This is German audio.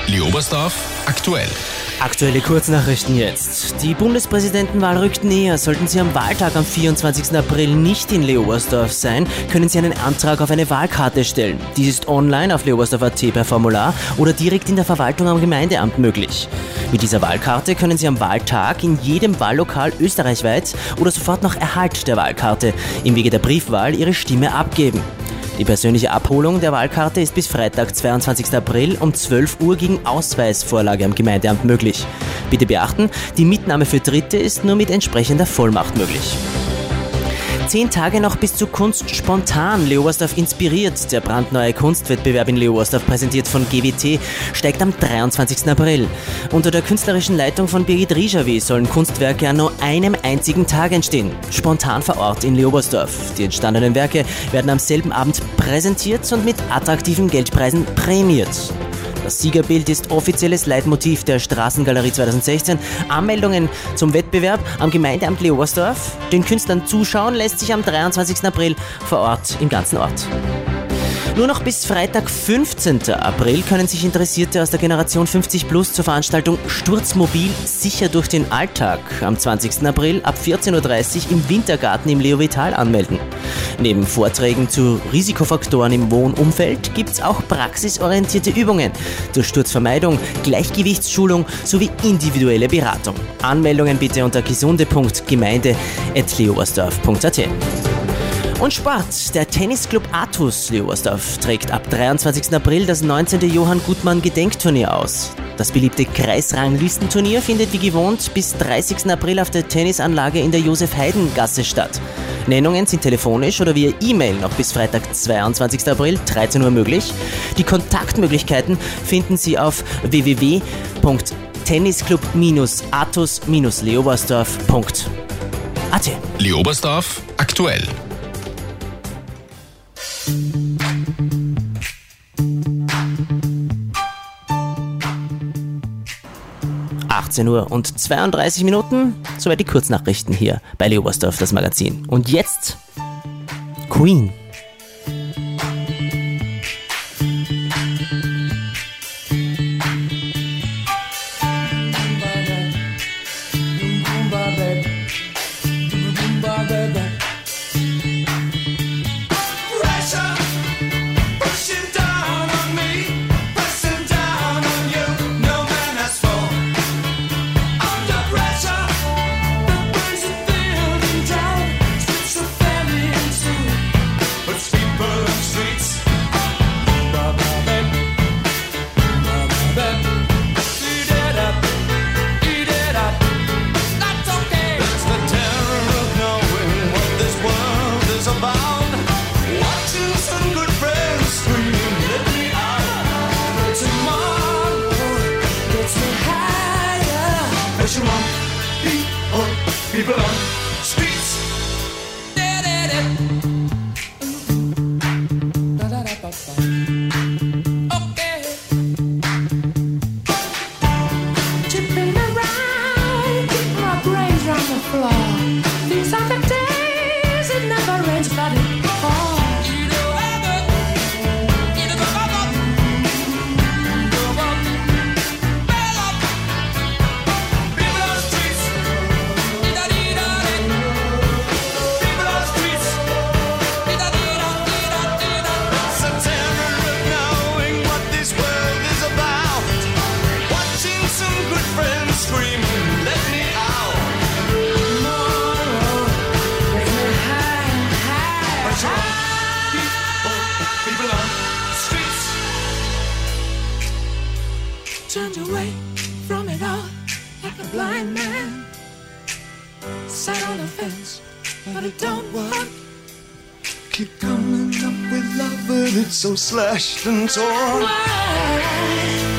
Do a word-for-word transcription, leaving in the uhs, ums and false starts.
Leobersdorf aktuell. Aktuelle Kurznachrichten jetzt. Die Bundespräsidentenwahl rückt näher. Sollten Sie am Wahltag am vierundzwanzigsten April nicht in Leobersdorf sein, können Sie einen Antrag auf eine Wahlkarte stellen. Dies ist online auf leobersdorf punkt at per Formular oder direkt in der Verwaltung am Gemeindeamt möglich. Mit dieser Wahlkarte können Sie am Wahltag in jedem Wahllokal österreichweit oder sofort nach Erhalt der Wahlkarte im Wege der Briefwahl Ihre Stimme abgeben. Die persönliche Abholung der Wahlkarte ist bis Freitag, zweiundzwanzigsten April um zwölf Uhr gegen Ausweisvorlage am Gemeindeamt möglich. Bitte beachten, die Mitnahme für Dritte ist nur mit entsprechender Vollmacht möglich. Zehn Tage noch bis zu Kunst spontan. Leobersdorf inspiriert. Der brandneue Kunstwettbewerb in Leobersdorf, präsentiert von G W T, steigt am dreiundzwanzigsten April. Unter der künstlerischen Leitung von Birgit Rijavi sollen Kunstwerke an nur einem einzigen Tag entstehen. Spontan vor Ort in Leobersdorf. Die entstandenen Werke werden am selben Abend präsentiert und mit attraktiven Geldpreisen prämiert. Das Siegerbild ist offizielles Leitmotiv der Straßengalerie zweitausendsechzehn. Anmeldungen zum Wettbewerb am Gemeindeamt Leobersdorf. Den Künstlern zuschauen lässt sich am dreiundzwanzigsten April vor Ort im ganzen Ort. Nur noch bis Freitag, fünfzehnten April, können sich Interessierte aus der Generation fünfzig plus zur Veranstaltung Sturzmobil sicher durch den Alltag am zwanzigsten April ab vierzehn Uhr dreißig im Wintergarten im Leo Vital anmelden. Neben Vorträgen zu Risikofaktoren im Wohnumfeld gibt es auch praxisorientierte Übungen zur Sturzvermeidung, Gleichgewichtsschulung sowie individuelle Beratung. Anmeldungen bitte unter gesunde punkt gemeinde at leobersdorf punkt at. Und Sport. Der Tennisclub Athus Leobersdorf trägt ab dreiundzwanzigsten April das neunzehnten Johann Gutmann Gedenkturnier aus. Das beliebte Kreisranglistenturnier findet wie gewohnt bis dreißigsten April auf der Tennisanlage in der Josef-Haydn-Gasse statt. Nennungen sind telefonisch oder via E-Mail noch bis Freitag, zweiundzwanzigsten April, dreizehn Uhr möglich. Die Kontaktmöglichkeiten finden Sie auf w w w punkt tennisclub athus leobersdorf punkt a t. Leobersdorf aktuell. achtzehn Uhr und zweiunddreißig Minuten, soweit die Kurznachrichten hier bei Leobersdorf, das Magazin. Und jetzt Queen. People on streets. Okay. Chipping around, keep my brains on the floor. These are the days it never rains, but it falls. Turned away from it all like a blind man. Sat on the fence, but it don't work. Keep coming up with love, but it's so slashed and torn. Why?